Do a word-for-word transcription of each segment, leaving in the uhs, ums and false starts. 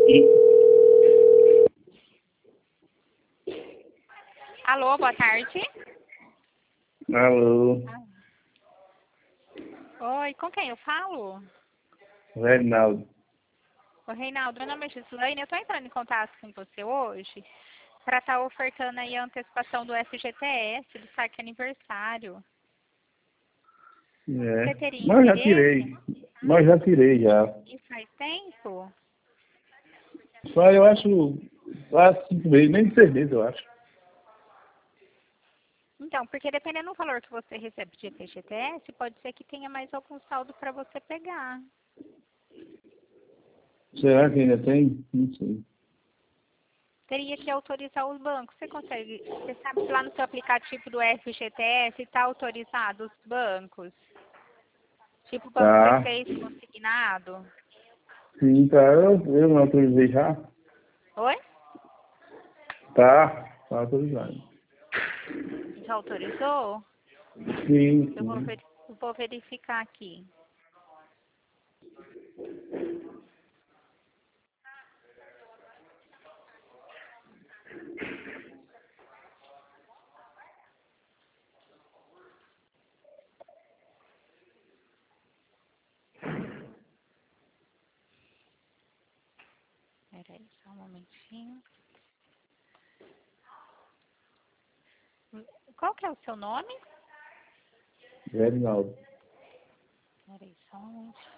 Alô, boa tarde. Alô, Oi, com quem eu falo? Reinaldo. Ô, Reinaldo, meu nome é Gislaine, eu estou entrando em contato com você hoje para estar ofertando aí a antecipação do F G T S, do saque aniversário. É. Você teria Mas já interesse? tirei. Mas já tirei já. E faz tempo? Só eu acho quase cinco meses, nem seis meses eu acho. Então, porque dependendo do valor que você recebe de F G T S, pode ser que tenha mais algum saldo para você pegar. Será que ainda tem? Não sei. Teria que autorizar os bancos. Você consegue, você sabe se lá no seu aplicativo do F G T S está autorizado os bancos? Tipo o banco Tá. C seis consignado? Sim, tá. Eu, eu não autorizei já. Oi? Tá. Tá autorizado. Já autorizou? Sim, Eu vou, sim. ver, eu vou verificar aqui. Peraí, só um momentinho. Qual que é o seu nome? Reinaldo. Peraí, só um momentinho.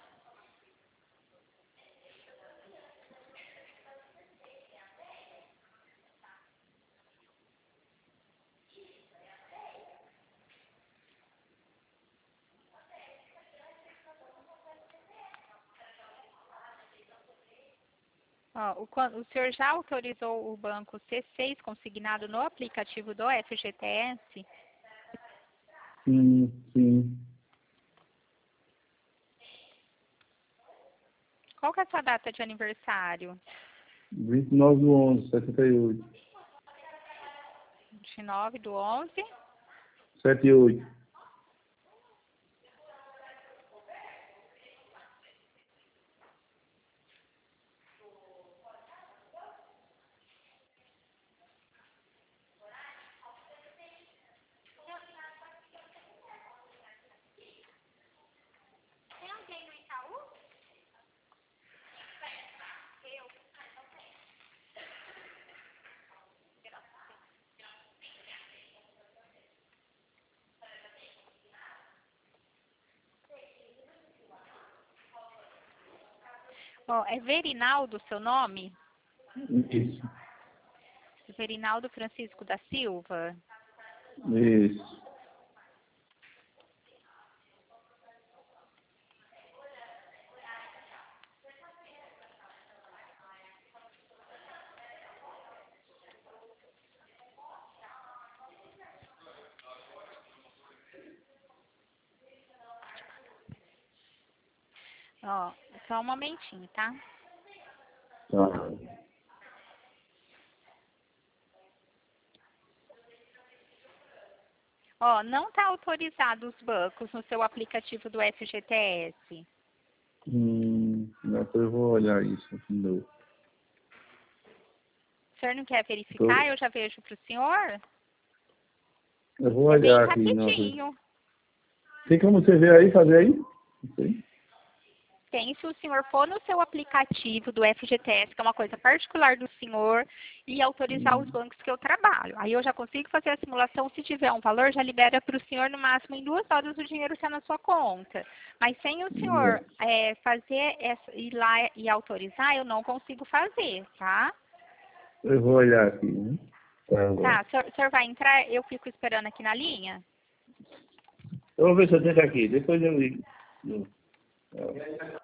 Ó, o, quan- o senhor já autorizou o banco C seis consignado no aplicativo do F G T S? Sim, sim. Qual que é a sua data de aniversário? vinte e nove do onze, setenta e oito. vinte e nove do onze? setenta e oito. Ó, é Verinaldo o seu nome? Isso. Verinaldo Francisco da Silva? Isso. Ó, só um momentinho, tá? Tá. Ó, não está autorizado os bancos no seu aplicativo do F G T S. Hum, depois eu vou olhar isso de novo. O senhor não quer Tô- verificar? Eu já vejo para o senhor. Eu vou É bem olhar aqui. Não. rapidinho. Tem como você ver aí, fazer aí? Não sei. Tem, se o senhor for no seu aplicativo do F G T S, que é uma coisa particular do senhor, e autorizar os Hum. bancos que eu trabalho. Aí eu já consigo fazer a simulação, se tiver um valor, já libera para o senhor no máximo em duas horas o dinheiro está na sua conta. Mas sem o senhor é, fazer essa, ir lá e autorizar, eu não consigo fazer, tá? Eu vou olhar aqui, né? Tá, agora. Tá, o senhor, o senhor vai entrar, eu fico esperando aqui na linha? Eu vou ver se eu tenho aqui, depois eu ligo.